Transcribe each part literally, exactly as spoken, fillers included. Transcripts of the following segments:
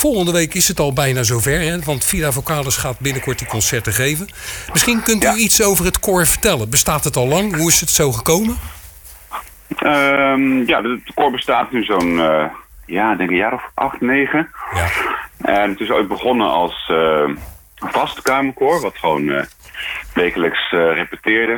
volgende week is het al bijna zover, hè? Want Vida Vocalis gaat binnenkort die concerten geven. Misschien kunt u ja. iets over het koor vertellen. Bestaat het al lang? Hoe is het zo gekomen? Um, ja, het koor bestaat nu zo'n, uh, ja, ik denk een jaar of acht, negen. Ja. En het is ooit begonnen als uh, vast kamerkoor, wat gewoon uh, wekelijks uh, repeteerde.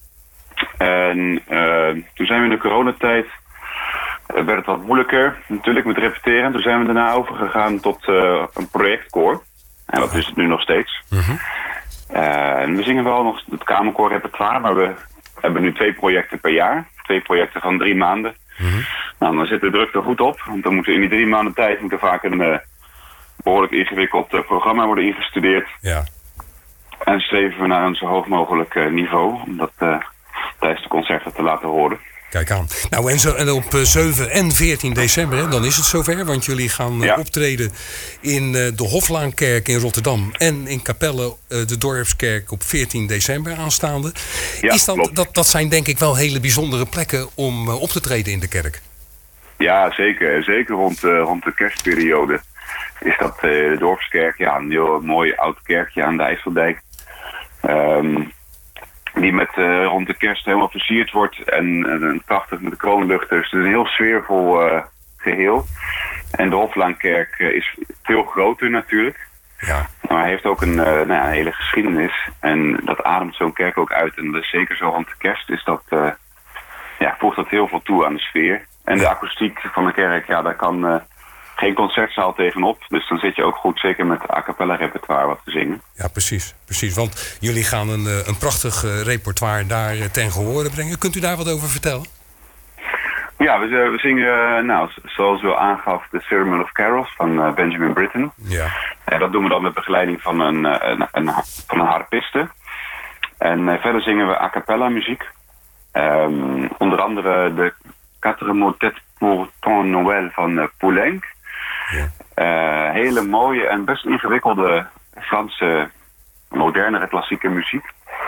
En uh, toen zijn we in de coronatijd, uh, werd het wat moeilijker natuurlijk met repeteren. Toen zijn we daarna overgegaan tot uh, een projectkoor. En dat is het nu nog steeds. Uh-huh. Uh, en we zingen wel nog het kamerkoor repertoire, maar we hebben nu twee projecten per jaar. Twee projecten van drie maanden. Uh-huh. Nou, dan zit de druk er goed op. Want dan moeten in die drie maanden tijd moet er vaak een uh, behoorlijk ingewikkeld uh, programma worden ingestudeerd. Ja. En streven we naar een zo hoog mogelijk uh, niveau. Om dat uh, tijdens de concerten te laten horen. Kijk aan. Nou, en, zo, en op uh, zeven en veertien december, hè, dan is het zover. Want jullie gaan uh, ja. optreden in uh, de Hoflaankerk in Rotterdam. En in Capelle, uh, de Dorpskerk, op veertien december aanstaande. Ja, is dat, dat, dat zijn denk ik wel hele bijzondere plekken om uh, op te treden in de kerk. Ja, zeker. Zeker rond, uh, rond de kerstperiode is dat uh, de Dorpskerk. Ja, een heel mooi oud kerkje aan de IJsseldijk. Um, Die met uh, rond de kerst helemaal versierd wordt. En uh, prachtig met de kroonluchters. Dus het is een heel sfeervol uh, geheel. En de Hoflaankerk uh, is veel groter natuurlijk. Ja. Maar hij heeft ook een, uh, nou ja, een hele geschiedenis. En dat ademt zo'n kerk ook uit. En dat is zeker zo rond de kerst. Is dat, uh, ja, voegt dat heel veel toe aan de sfeer. En de akoestiek van de kerk, ja, daar kan uh, geen concertzaal tegenop. Dus dan zit je ook goed, zeker met a cappella repertoire wat te zingen. Ja, precies. precies. Want jullie gaan een, een prachtig uh, repertoire daar uh, ten gehore brengen. Kunt u daar wat over vertellen? Ja, we, we zingen, uh, nou, zoals u al aangaf, The Sermon of Carols van uh, Benjamin Britten. Ja. En dat doen we dan met begeleiding van een, een, een, van een harpiste. En uh, verder zingen we a cappella muziek. Um, onder andere de Quatre Motets pour ton Noël van uh, Poulenc. Ja. Uh, hele mooie en best ingewikkelde Franse, modernere klassieke muziek.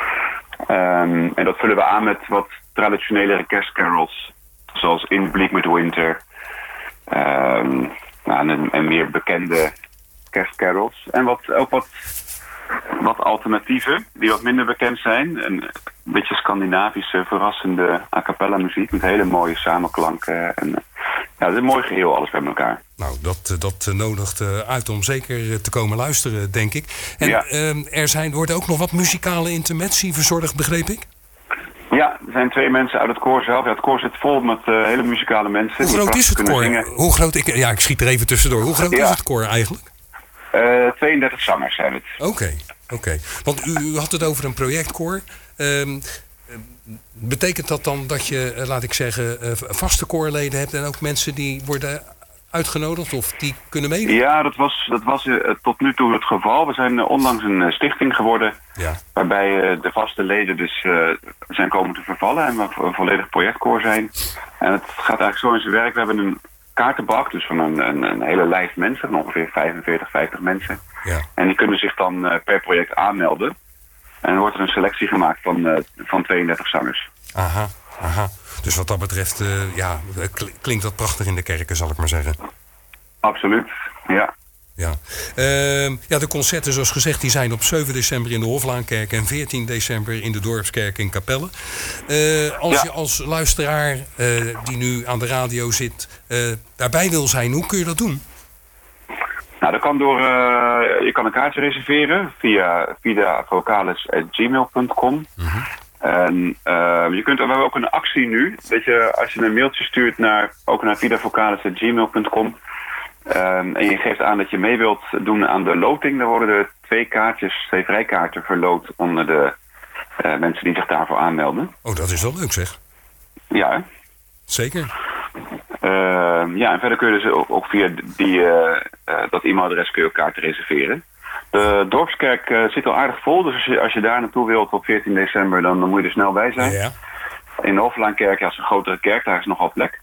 Um, en dat vullen we aan met wat traditionelere kerstcarols. Zoals In Bleak Midwinter. Um, nou, en, en meer bekende kerstcarols. En wat, ook wat, wat alternatieven die wat minder bekend zijn. Een beetje Scandinavische, verrassende a cappella muziek. Met hele mooie samenklanken. En, ja, het is een mooi geheel, alles bij elkaar. Nou, dat, dat nodigt uit om zeker te komen luisteren, denk ik. En ja. uh, er zijn, wordt ook nog wat muzikale intermezzi verzorgd, begreep ik? Ja, er zijn twee mensen uit het koor zelf. Ja, het koor zit vol met uh, hele muzikale mensen. Hoe groot is het koor? Zingen. Hoe groot, ik, ja, ik schiet er even tussendoor. Hoe groot ja. is het koor eigenlijk? Uh, tweeëndertig zangers zijn het. Oké, okay, oké. Okay. Want u, u had het over een projectkoor. Um, betekent dat dan dat je, uh, laat ik zeggen, uh, vaste koorleden hebt en ook mensen die worden uitgenodigd of die kunnen meedoen? Ja, dat was, dat was uh, tot nu toe het geval. We zijn uh, onlangs een uh, stichting geworden. Ja. Waarbij uh, de vaste leden dus uh, zijn komen te vervallen en we een volledig projectkoor zijn. En het gaat eigenlijk zo in zijn werk. We hebben een kaartenbak, dus van een, een, een hele lijst mensen, van ongeveer vijfenveertig, vijftig mensen. Ja. En die kunnen zich dan uh, per project aanmelden. En dan wordt er een selectie gemaakt van, uh, van tweeëndertig zangers. Aha, aha. Dus wat dat betreft, uh, ja, klinkt dat prachtig in de kerken, zal ik maar zeggen. Absoluut, ja. Ja. Uh, ja, de concerten, zoals gezegd, die zijn op zeven december in de Hoflaankerk en veertien december in de Dorpskerk in Capelle. Uh, als ja. je als luisteraar uh, die nu aan de radio zit, uh, daarbij wil zijn, hoe kun je dat doen? Nou, dat kan door, uh, je kan een kaartje reserveren via vida vocalis at gmail punt com. Mm-hmm. En uh, je kunt, we hebben ook een actie nu, dat je als je een mailtje stuurt naar, ook naar vida vocalis at gmail punt com. Um, en je geeft aan dat je mee wilt doen aan de loting. Dan worden er twee kaartjes, twee vrijkaarten verloot onder de uh, mensen die zich daarvoor aanmelden. Oh, dat is wel leuk zeg. Ja. Hè? Zeker. Uh, ja, en verder kun je dus ook, ook via die, uh, uh, dat e-mailadres kun je ook kaarten reserveren. De Dorpskerk uh, zit al aardig vol, dus als je, als je daar naartoe wilt op veertien december, dan, dan moet je er snel bij zijn. Ja. In de Hoflaankerk, ja, is een grotere kerk, daar is nogal plek.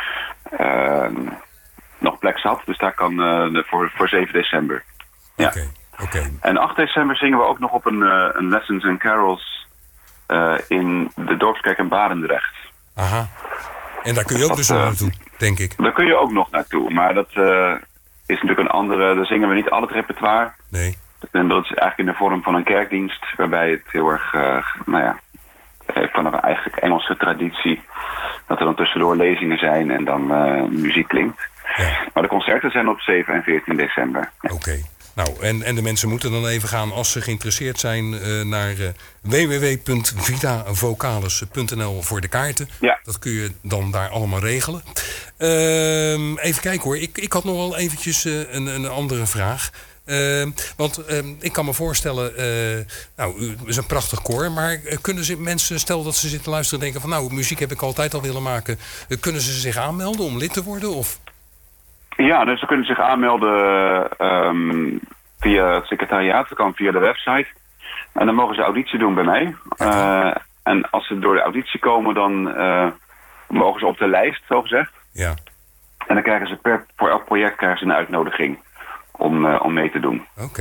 Uh, nog plek zat, dus daar kan uh, voor, voor zeven december. Ja. Okay, okay. En acht december zingen we ook nog op een, uh, een Lessons and Carols uh, in de Dorpskerk in Barendrecht. Aha. En daar kun je ook dat, dus nog uh, naartoe, denk ik. Daar kun je ook nog naartoe, maar dat, uh, is natuurlijk een andere... Daar zingen we niet al het repertoire. Nee. En dat is eigenlijk in de vorm van een kerkdienst... waarbij het heel erg... Uh, nou ja, van een eigenlijk Engelse traditie... dat er dan tussendoor lezingen zijn en dan uh, muziek klinkt. Ja. Maar de concerten zijn op zeven en veertien december. Oké. Okay. Nou, en, en de mensen moeten dan even gaan, als ze geïnteresseerd zijn... Uh, naar uh, w w w punt vita vocalis punt n l voor de kaarten. Ja. Dat kun je dan daar allemaal regelen. Uh, even kijken hoor. Ik, ik had nog wel eventjes uh, een, een andere vraag... Uh, want uh, ik kan me voorstellen, uh, nou, u is een prachtig koor, maar uh, kunnen ze mensen, stel dat ze zitten luisteren en denken van nou, muziek heb ik altijd al willen maken, uh, kunnen ze zich aanmelden om lid te worden? Of? Ja, dus ze kunnen zich aanmelden um, via het secretariaat, dat kan via de website. En dan mogen ze auditie doen bij mij. Uh, en als ze door de auditie komen, dan uh, mogen ze op de lijst, zo gezegd. Ja. En dan krijgen ze per, voor elk project krijgen ze een uitnodiging. Om, uh, om mee te doen. Oké.